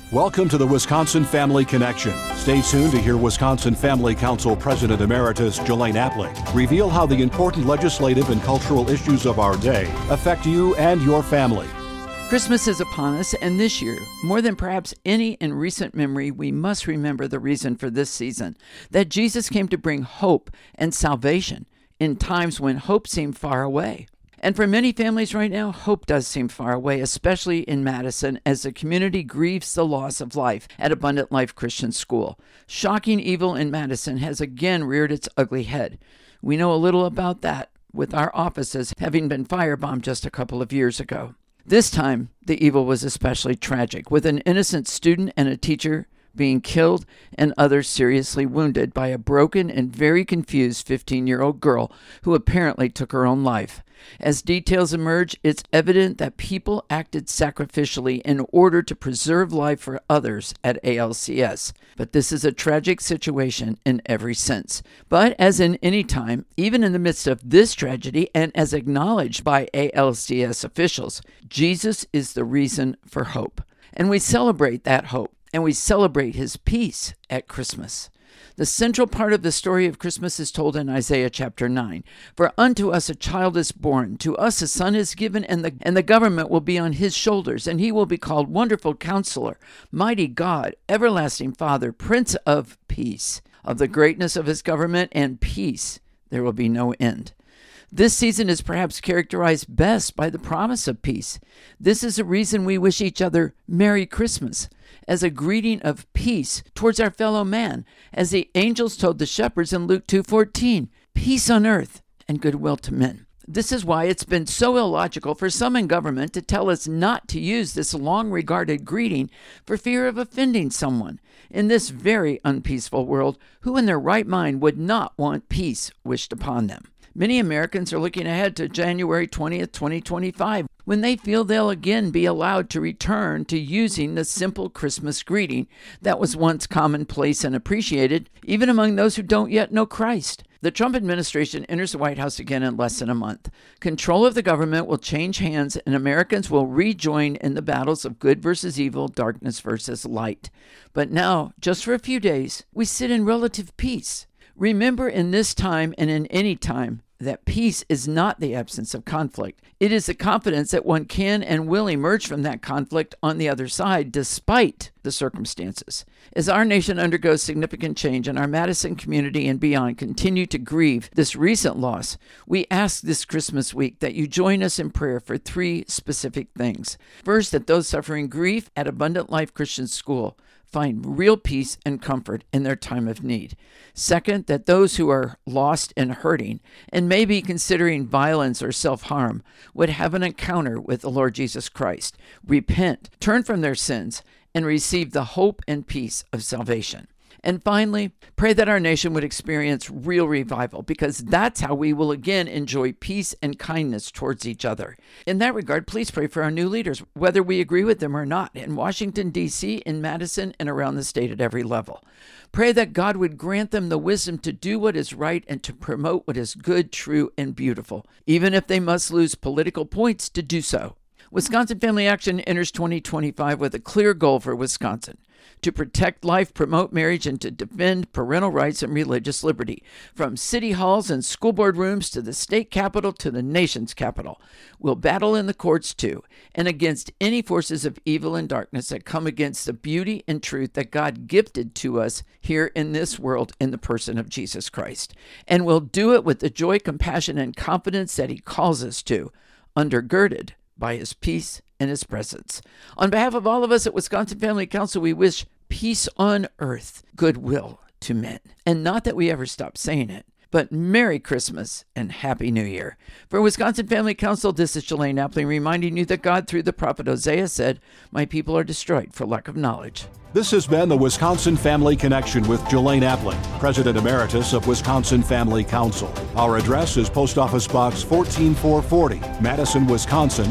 Welcome to the Wisconsin Family Connection. Stay tuned to hear Wisconsin Family Council President Emeritus Jelaine Appling reveal how the important legislative and cultural issues of our day affect you and your family. Christmas is upon us, and this year, more than perhaps any in recent memory, we must remember the reason for this season, that Jesus came to bring hope and salvation in times when hope seemed far away. And for many families right now, hope does seem far away, especially in Madison, as the community grieves the loss of life at Abundant Life Christian School. Shocking evil in Madison has again reared its ugly head. We know a little about that, with our offices having been firebombed just a couple of years ago. This time, the evil was especially tragic, with an innocent student and a teacher being killed and others seriously wounded by a broken and very confused 15-year-old girl who apparently took her own life. As details emerge, it's evident that people acted sacrificially in order to preserve life for others at ALCS. But this is a tragic situation in every sense. But as in any time, even in the midst of this tragedy, and as acknowledged by ALCS officials, Jesus is the reason for hope. And we celebrate that hope. And we celebrate his peace at Christmas. The central part of the story of Christmas is told in Isaiah chapter 9. For unto us a child is born, to us a son is given, and the government will be on his shoulders, and he will be called Wonderful Counselor, Mighty God, Everlasting Father, Prince of Peace. Of the greatness of his government and peace there will be no end. This season is perhaps characterized best by the promise of peace. This is the reason we wish each other Merry Christmas, as a greeting of peace towards our fellow man, as the angels told the shepherds in Luke 2:14, peace on earth and goodwill to men. This is why it's been so illogical for some in government to tell us not to use this long-regarded greeting for fear of offending someone in this very unpeaceful world who in their right mind would not want peace wished upon them. Many Americans are looking ahead to January 20th, 2025, when they feel they'll again be allowed to return to using the simple Christmas greeting that was once commonplace and appreciated, even among those who don't yet know Christ. The Trump administration enters the White House again in less than a month. Control of the government will change hands, and Americans will rejoin in the battles of good versus evil, darkness versus light. But now, just for a few days, we sit in relative peace. Remember, in this time and in any time, that peace is not the absence of conflict. It is the confidence that one can and will emerge from that conflict on the other side, despite the circumstances. As our nation undergoes significant change and our Madison community and beyond continue to grieve this recent loss, we ask this Christmas week that you join us in prayer for three specific things. First, that those suffering grief at Abundant Life Christian School find real peace and comfort in their time of need. Second, that those who are lost and hurting and maybe considering violence or self-harm would have an encounter with the Lord Jesus Christ, repent, turn from their sins, and receive the hope and peace of salvation. And finally, pray that our nation would experience real revival, because that's how we will again enjoy peace and kindness towards each other. In that regard, please pray for our new leaders, whether we agree with them or not, in Washington, D.C., in Madison, and around the state at every level. Pray that God would grant them the wisdom to do what is right and to promote what is good, true, and beautiful, even if they must lose political points to do so. Wisconsin Family Action enters 2025 with a clear goal for Wisconsin: to protect life, promote marriage, and to defend parental rights and religious liberty, from city halls and school board rooms to the state capitol to the nation's capital. We'll battle in the courts too, and against any forces of evil and darkness that come against the beauty and truth that God gifted to us here in this world in the person of Jesus Christ. And we'll do it with the joy, compassion, and confidence that he calls us to, undergirded by his peace and his presence. On behalf of all of us at Wisconsin Family Council, we wish peace on earth, goodwill to men. And not that we ever stop saying it, but Merry Christmas and Happy New Year. For Wisconsin Family Council, this is Jelaine Appling reminding you that God, through the prophet Hosea, said, "My people are destroyed for lack of knowledge." This has been the Wisconsin Family Connection with Jelaine Appling, President Emeritus of Wisconsin Family Council. Our address is Post Office Box 14440, Madison, Wisconsin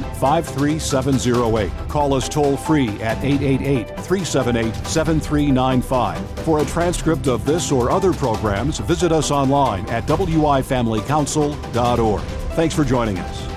53708. Call us toll-free at 888-378-7395. For a transcript of this or other programs, visit us online at wifamilycouncil.org. Thanks for joining us.